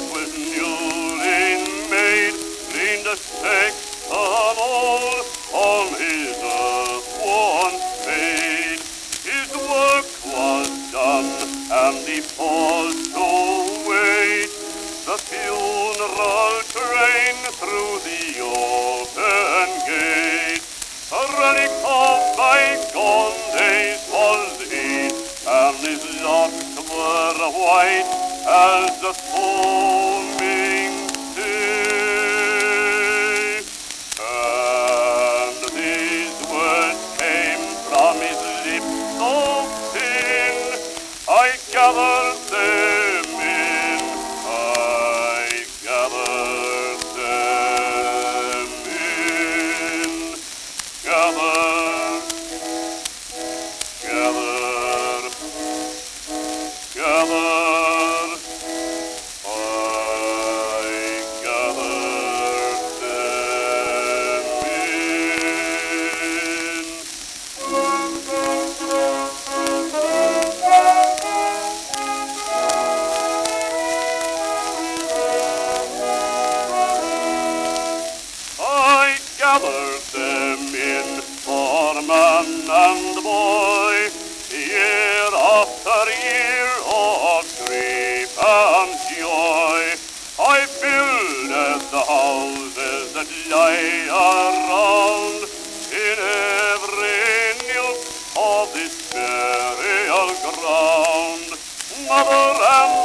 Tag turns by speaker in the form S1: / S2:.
S1: that was newly made leaned a sexton old on his earth-worn spade. His work was done, and he paused to wait the funeral train through the open gate. A relic of bygone days was he, and his locks were white as the foaming sea. And these words came from his lips so thin, I gathered them in, I gathered them in, gathered, gathered, gathered, I gathered them in. I gathered them in for man and boy, year after year of grief and joy. I builded the houses that lie around in every nook of this burial ground. Mother and